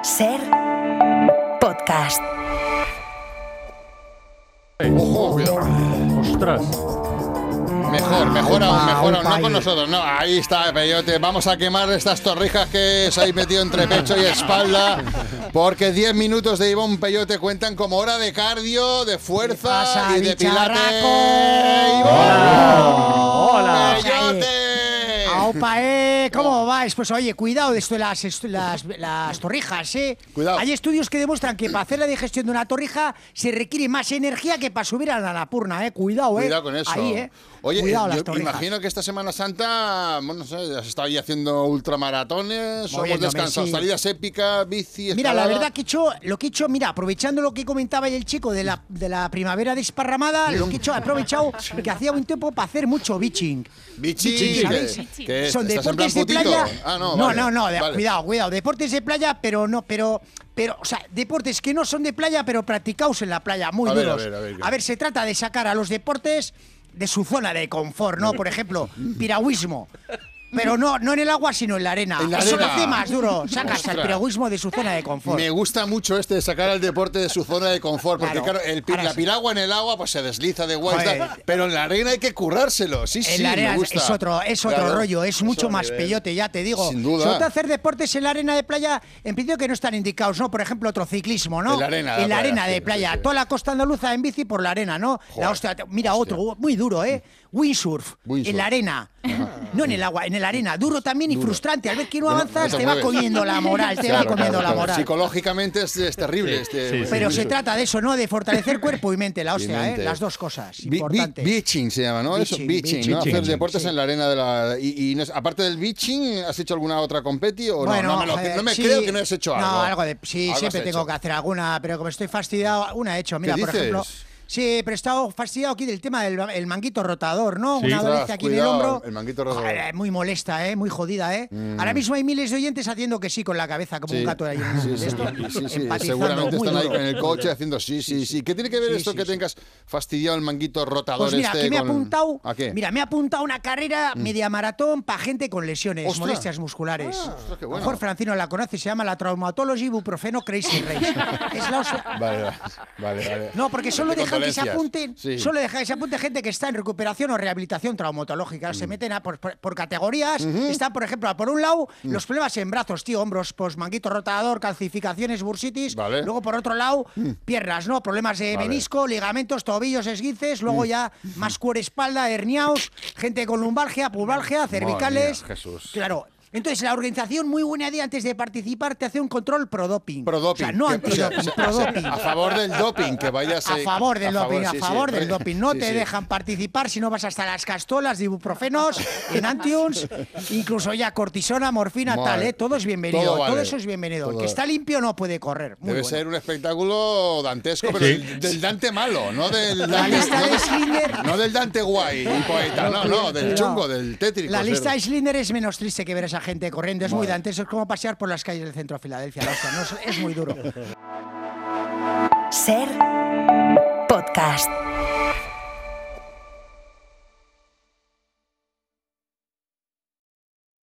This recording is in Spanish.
Ser podcast. Ojo, Ostras. mejor aún, no con nosotros, no, ahí está, Peyote, vamos a quemar estas torrijas que se habéis metido entre pecho y espalda, porque 10 minutos de Ivón Peyote cuentan como hora de cardio, de fuerza y de pilates. Hola. ¡Peyote! ¡Aupa, ¿Cómo vais? Pues oye, cuidado de esto de las torrijas, ¿eh? Cuidado. Hay estudios que demuestran que para hacer la digestión de una torrija se requiere más energía que para subir a la Annapurna, ¿eh? Cuidado, ¿eh? Cuidado con eso. Ahí, ¿eh? Oye, Cuidado las yo torrijas. imagino que esta Semana Santa, bueno, no sé, has estado ahí haciendo ultramaratones, somos Moviéndome, descansados, sí. salidas épicas, bici, Mira, la escalada. verdad que lo que he hecho, mira, aprovechando lo que comentaba el chico de la primavera desparramada, lo que he hecho, he aprovechado que hacía un tiempo para hacer mucho beaching. Bichi, ¿sabéis? que Son estás en plan deportes de putito. playa. Ah, no, no, vale, vale. cuidado, deportes de playa, pero, o sea, deportes que no son de playa, pero practicados en la playa, muy A ver, duros. a ver. Se trata de sacar a los deportes de su zona de confort, ¿no? Por ejemplo, piragüismo. Pero no en el agua, sino en la arena. En la Eso lo arena. hace más duro. Sacas Ostras. al piragüismo de su zona de confort. Me gusta mucho de sacar al deporte de su zona de confort, porque Claro. claro, Ahora la sí. piragua en el agua pues se desliza de guay, Joder. tal, pero en la arena hay que currárselo. Sí, En la arena me gusta. es otro Claro. rollo, es mucho Otro más nivel. peyote, ya te digo. Sin duda. Sobre todo hacer deportes en la arena de playa, en principio que no están indicados, ¿no? Por ejemplo, otro ciclismo, ¿no? En la arena de En la playa, arena de sí, playa. sí, sí. Toda la costa andaluza en bici por la arena, ¿no? Joder, La hostia, mira, hostia. otro, muy duro, ¿eh? Windsurf, Windsurf. en la arena. No en el agua, en la arena. Duro también y frustrante. Al ver que no avanzas, no te te va mueves. comiendo la moral, te Claro, va comiendo claro, la claro. moral. Psicológicamente es terrible. sí. Pero se trata de eso, ¿no? De fortalecer cuerpo y mente, la hostia, mente. Las dos cosas, importante. Beaching se llama, ¿no? Eso, beaching, ¿no? beaching, Hacer deportes sí. en la arena de la... Y aparte del beaching, ¿has hecho alguna otra competi o Bueno, no? No me sí. creo que no hayas hecho algo. No, algo de... Sí, Algo siempre has tengo hecho. que hacer alguna, pero como estoy fastidiado, una he hecho. Mira, ¿Qué por ejemplo... dices? Sí, pero he estado fastidiado aquí del tema del el manguito rotador, ¿no? Sí. Una dolencia Ostras, aquí en el cuidado, hombro. el manguito rotador. Joder, muy molesta, muy jodida, Ahora mismo hay miles de oyentes haciendo que sí con la cabeza, como un gato ahí. Sí. Empatizando, Seguramente muy están ahí duro. en el coche haciendo sí. ¿Qué tiene que ver Sí, esto sí, que sí. tengas fastidiado el manguito rotador Pues mira, este que me ha con- apuntado. ¿A qué? Mira, me ha apuntado una carrera media maratón para gente con lesiones, Ostras. molestias musculares. ostras, qué bueno. A lo mejor Francino la conoce, se llama la Traumatology Ibuprofeno Crazy Race. Es la hostia. Vale. No, porque solo Qué dejan que se condolencias. apunten, Sí. solo dejan que se apunte gente que está en recuperación o rehabilitación traumatológica. Se meten por categorías. Están, por ejemplo, por un lado, los problemas en brazos, tío, hombros, pues manguito rotador, calcificaciones, bursitis. Vale. Luego, por otro lado, piernas, ¿no? Problemas de Vale. menisco, ligamentos, tobillos, esguinces. Luego ya más cuero, espalda, herniaos, gente con lumbalgia, pubalgia, cervicales. mía, Jesús. Claro. Entonces, la organización, muy buena idea, antes de participar, te hace un control pro-doping. Pro-doping. O sea, no antidoping, pro-doping. A favor del doping, que vayas... A favor del doping, sí, a favor sí. del doping. No Sí, te sí. dejan participar si no vas hasta las castolas de ibuprofenos, en Antiums, incluso ya cortisona, morfina, Madre. tal, Todo es bienvenido. Todo Todo, vale. eso es bienvenido. El Todo. que está limpio no puede correr. Muy Debe bueno. ser un espectáculo dantesco, pero Sí. del Dante malo, no del La Dante, lista no de de- Schindler. no del Dante guay y poeta, no, del Cuidado. chungo, del tétrico. La lista ser- de Schindler es menos triste que ver a esa gente corriendo. Es muy Madre. dantesco, es como pasear por las calles del centro de Filadelfia. La hostia, no, es muy duro. Ser podcast.